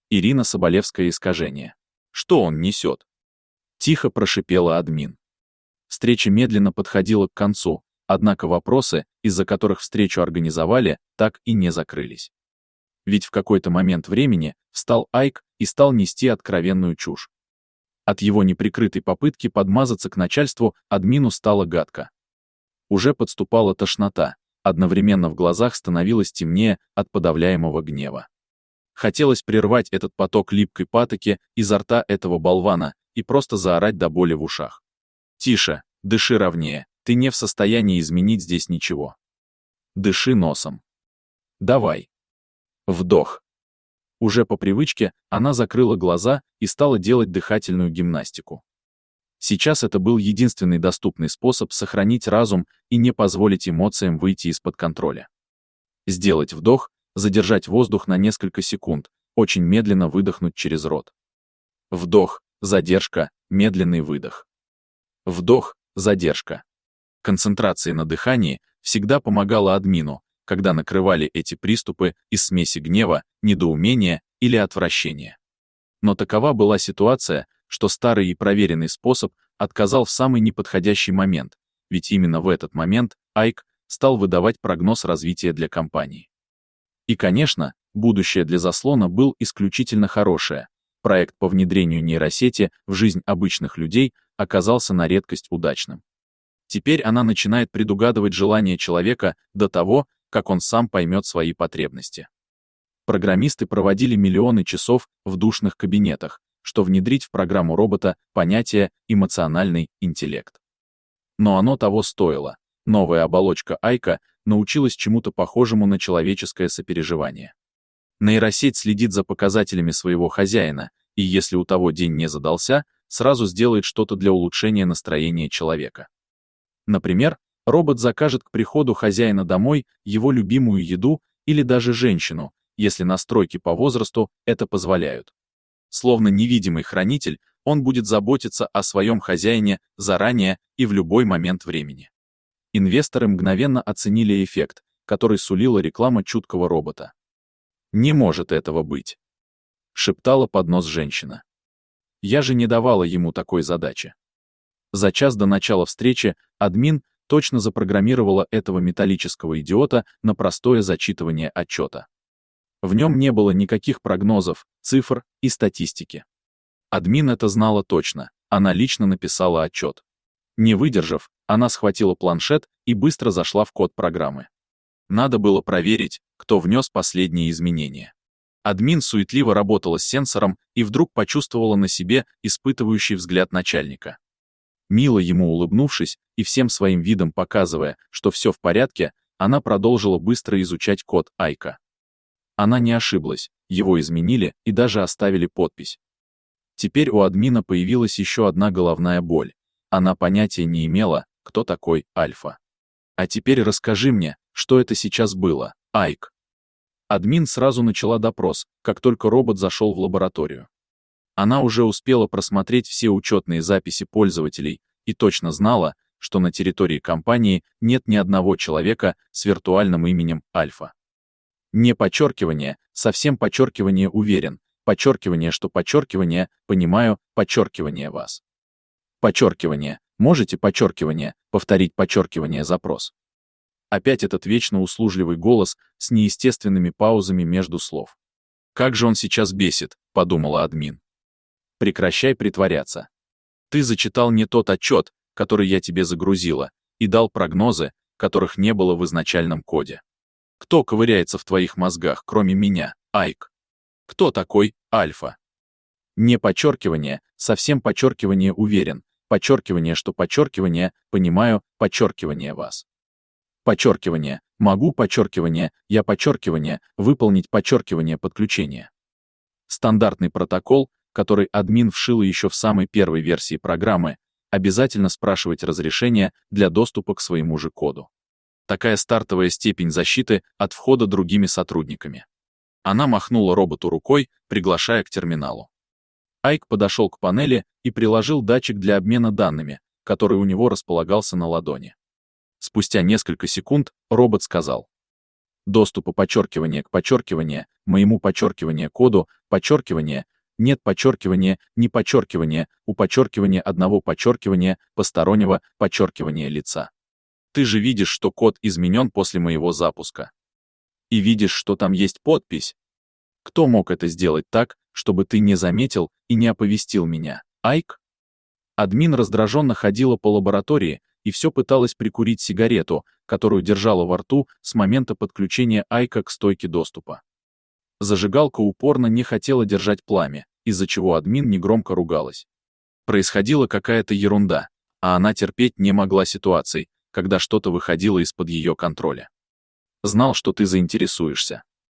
Ирина Соболевская искажение. Что он несет? Тихо прошипела админ. Встреча медленно подходила к концу, однако вопросы, из-за которых встречу организовали, так и не закрылись. Ведь в какой-то момент времени встал Айк и стал нести откровенную чушь. От его неприкрытой попытки подмазаться к начальству админу стало гадко. Уже подступала тошнота, одновременно в глазах становилось темнее от подавляемого гнева. Хотелось прервать этот поток липкой патоки изо рта этого болвана и просто заорать до боли в ушах. «Тише, дыши ровнее, ты не в состоянии изменить здесь ничего. Дыши носом. Давай». Вдох. Уже по привычке она закрыла глаза и стала делать дыхательную гимнастику. Сейчас это был единственный доступный способ сохранить разум и не позволить эмоциям выйти из-под контроля. Сделать вдох, задержать воздух на несколько секунд, очень медленно выдохнуть через рот. Вдох, задержка, медленный выдох. Вдох, задержка. Концентрация на дыхании всегда помогала админу, когда накрывали эти приступы из смеси гнева, недоумения или отвращения. Но такова была ситуация, что старый и проверенный способ отказал в самый неподходящий момент, ведь именно в этот момент Айк стал выдавать прогноз развития для компании. И, конечно, будущее для заслона было исключительно хорошее. Проект по внедрению нейросети в жизнь обычных людей оказался на редкость удачным. Теперь она начинает предугадывать желания человека до того, как он сам поймет свои потребности. Программисты проводили миллионы часов в душных кабинетах, что внедрить в программу робота понятие «эмоциональный интеллект». Но оно того стоило. Новая оболочка Айка научилась чему-то похожему на человеческое сопереживание. Нейросеть следит за показателями своего хозяина, и если у того день не задался, сразу сделает что-то для улучшения настроения человека. Например, робот закажет к приходу хозяина домой его любимую еду или даже женщину, если настройки по возрасту это позволяют. Словно невидимый хранитель, он будет заботиться о своем хозяине заранее и в любой момент времени. Инвесторы мгновенно оценили эффект, который сулила реклама чуткого робота. «Не может этого быть», — шептала под нос женщина. «Я же не давала ему такой задачи». За час до начала встречи админ точно запрограммировала этого металлического идиота на простое зачитывание отчета. В нем не было никаких прогнозов, цифр и статистики. Админ это знала точно, она лично написала отчет. Не выдержав, она схватила планшет и быстро зашла в код программы. Надо было проверить, кто внес последние изменения. Админ суетливо работала с сенсором и вдруг почувствовала на себе испытывающий взгляд начальника. Мило ему улыбнувшись и всем своим видом показывая, что все в порядке, она продолжила быстро изучать код Айка. Она не ошиблась, его изменили и даже оставили подпись. Теперь у админа появилась еще одна головная боль. Она понятия не имела, кто такой Альфа. А теперь расскажи мне, что это сейчас было, Айк. Админ сразу начала допрос, как только робот зашел в лабораторию. Она уже успела просмотреть все учетные записи пользователей и точно знала, что на территории компании нет ни одного человека с виртуальным именем Альфа. Не подчеркивание, совсем подчеркивание уверен, подчеркивание, что подчеркивание, понимаю, подчеркивание вас. Подчеркивание, можете подчеркивание, повторить подчеркивание запрос. Опять этот вечно услужливый голос с неестественными паузами между слов. Как же он сейчас бесит, подумала админ. Прекращай притворяться. Ты зачитал не тот отчет, который я тебе загрузила, и дал прогнозы, которых не было в изначальном коде. Кто ковыряется в твоих мозгах, кроме меня, Айк? Кто такой Альфа? Не подчеркивание, совсем подчеркивание уверен, подчеркивание, что подчеркивание, понимаю, подчеркивание вас. Подчеркивание, могу подчеркивание, я подчеркивание, выполнить подчеркивание подключения. Стандартный протокол, который админ вшил еще в самой первой версии программы, обязательно спрашивать разрешение для доступа к своему же коду. Такая стартовая степень защиты от входа другими сотрудниками. Она махнула роботу рукой, приглашая к терминалу. Айк подошел к панели и приложил датчик для обмена данными, который у него располагался на ладони. Спустя несколько секунд робот сказал: доступа подчеркивание к подчеркивание, моему подчеркивание коду, подчеркивание, нет подчеркивания, не подчеркивание, у подчеркивания одного подчеркивания, постороннего подчеркивания лица. Ты же видишь, что код изменен после моего запуска. И видишь, что там есть подпись. Кто мог это сделать так, чтобы ты не заметил и не оповестил меня? Айк? Админ раздраженно ходила по лаборатории и все пыталась прикурить сигарету, которую держала во рту с момента подключения Айка к стойке доступа. Зажигалка упорно не хотела держать пламя, из-за чего админ негромко ругалась. Происходила какая-то ерунда, а она терпеть не могла ситуаций, когда что-то выходило из-под ее контроля. Знал, что ты заинтересуешься.